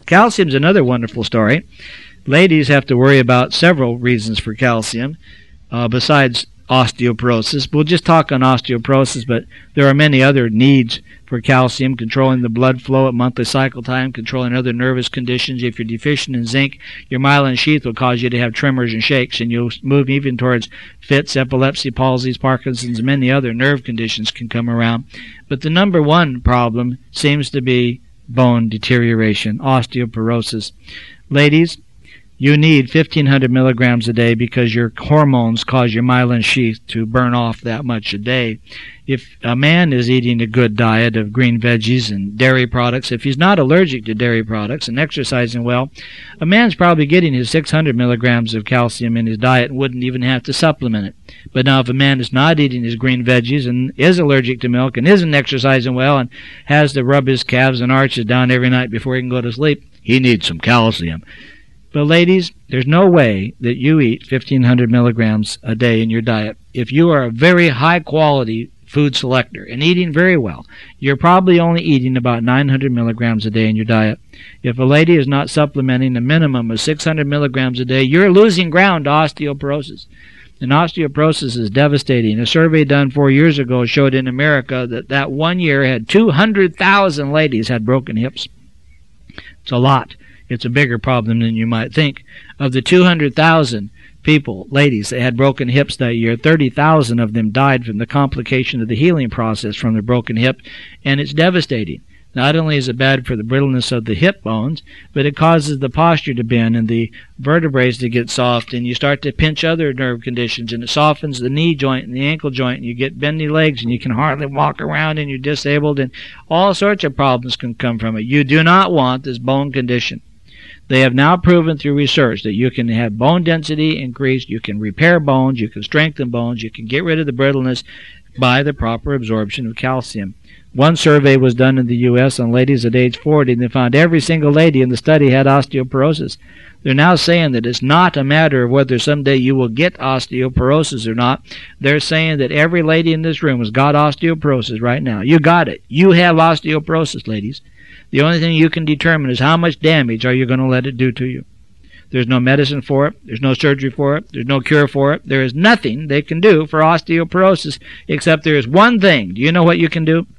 Calcium's another wonderful story. Ladies have to worry about several reasons for calcium besides osteoporosis. We'll just talk on osteoporosis, but there are many other needs for calcium: controlling the blood flow at monthly cycle time, controlling other nervous conditions. If you're deficient in zinc, your myelin sheath will cause you to have tremors and shakes, and you'll move even towards fits, epilepsy, palsies, Parkinson's, and many other nerve conditions can come around. But the number one problem seems to be bone deterioration, osteoporosis. Ladies, you need 1,500 milligrams a day because your hormones cause your myelin sheath to burn off that much a day. If a man is eating a good diet of green veggies and dairy products, if he's not allergic to dairy products and exercising well, a man's probably getting his 600 milligrams of calcium in his diet and wouldn't even have to supplement it. But now if a man is not eating his green veggies and is allergic to milk and isn't exercising well and has to rub his calves and arches down every night before he can go to sleep, he needs some calcium. But ladies, there's no way that you eat 1,500 milligrams a day in your diet. If you are a very high-quality food selector and eating very well, you're probably only eating about 900 milligrams a day in your diet. If a lady is not supplementing a minimum of 600 milligrams a day, you're losing ground to osteoporosis. And osteoporosis is devastating. A survey done 4 years ago showed in America that 1 year had 200,000 ladies had broken hips. It's a lot. It's a bigger problem than you might think. Of the 200,000 people, ladies, that had broken hips that year, 30,000 of them died from the complication of the healing process from the broken hip, and it's devastating. Not only is it bad for the brittleness of the hip bones, but it causes the posture to bend and the vertebrae to get soft, and you start to pinch other nerve conditions, and it softens the knee joint and the ankle joint, and you get bendy legs, and you can hardly walk around, and you're disabled, and all sorts of problems can come from it. You do not want this bone condition. They have now proven through research that you can have bone density increased, you can repair bones, you can strengthen bones, you can get rid of the brittleness by the proper absorption of calcium. One survey was done in the U.S. on ladies at age 40, and they found every single lady in the study had osteoporosis. They're now saying that it's not a matter of whether someday you will get osteoporosis or not. They're saying that every lady in this room has got osteoporosis right now. You got it. You have osteoporosis, ladies. The only thing you can determine is how much damage are you going to let it do to you. There's no medicine for it. There's no surgery for it. There's no cure for it. There is nothing they can do for osteoporosis except there is one thing. Do you know what you can do?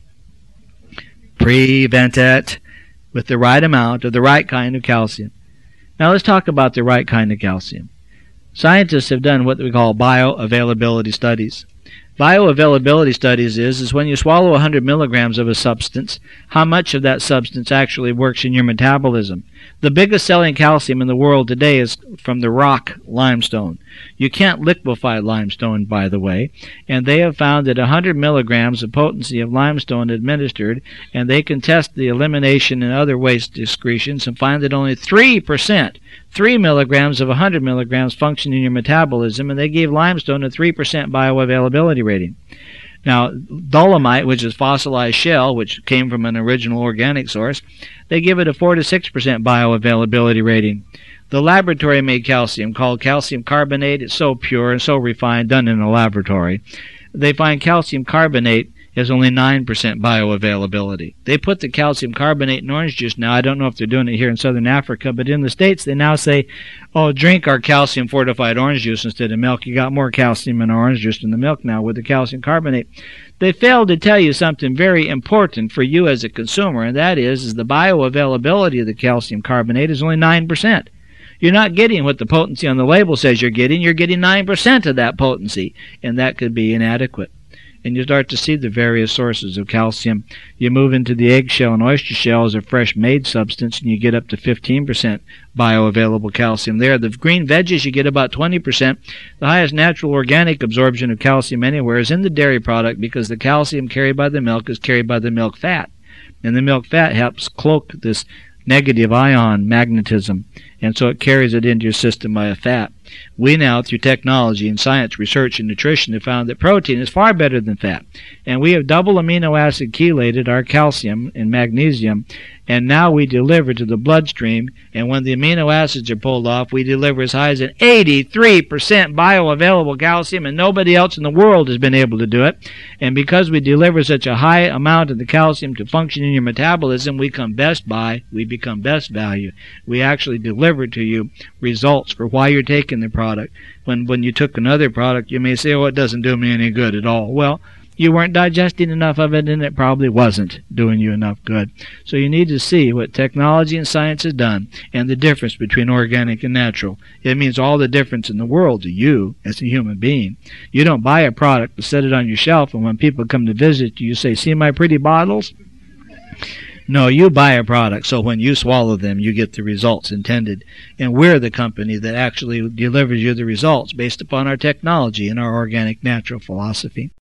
Prevent it with the right amount of the right kind of calcium. Now let's talk about the right kind of calcium. Scientists have done what we call bioavailability studies. Bioavailability studies is when you swallow 100 milligrams of a substance, how much of that substance actually works in your metabolism. The biggest selling calcium in the world today is from the rock limestone. You can't liquefy limestone, by the way, and they have found that 100 milligrams of potency of limestone administered, and they can test the elimination and other waste excretions and find that only 3%, 3 milligrams of 100 milligrams function in your metabolism, and they gave limestone a 3% bioavailability rating. Now, dolomite, which is fossilized shell, which came from an original organic source, they give it a 4 to 6% bioavailability rating. The laboratory-made calcium, called calcium carbonate, it's so pure and so refined, done in a laboratory. They find calcium carbonate has only 9% bioavailability. They put the calcium carbonate in orange juice now. I don't know if they're doing it here in southern Africa, but in the States they now say, oh, drink our calcium-fortified orange juice instead of milk. You got more calcium in orange juice than the milk now with the calcium carbonate. They failed to tell you something very important for you as a consumer, and that is the bioavailability of the calcium carbonate is only 9%. You're not getting what the potency on the label says you're getting. You're getting 9% of that potency, and that could be inadequate. And you start to see the various sources of calcium. You move into the eggshell and oyster shell as a fresh-made substance, and you get up to 15% bioavailable calcium there. The green veggies, you get about 20%. The highest natural organic absorption of calcium anywhere is in the dairy product because the calcium carried by the milk is carried by the milk fat. And the milk fat helps cloak this negative ion magnetism, and so it carries it into your system by a fat. We now, through technology and science, research, and nutrition, have found that protein is far better than fat. And we have double amino acid chelated our calcium and magnesium, and now we deliver to the bloodstream, and when the amino acids are pulled off, we deliver as high as an 83% bioavailable calcium, and nobody else in the world has been able to do it. And because we deliver such a high amount of the calcium to function in your metabolism, we become best value. We actually deliver to you results for why you're taking the product. When you took another product, you may say, oh, it doesn't do me any good at all. Well, you weren't digesting enough of it, and it probably wasn't doing you enough good. So you need to see what technology and science has done and the difference between organic and natural. It means all the difference in the world to you as a human being. You don't buy a product to set it on your shelf, and when people come to visit you, you say, see my pretty bottles? No, you buy a product, so when you swallow them, you get the results intended. And we're the company that actually delivers you the results based upon our technology and our organic natural philosophy.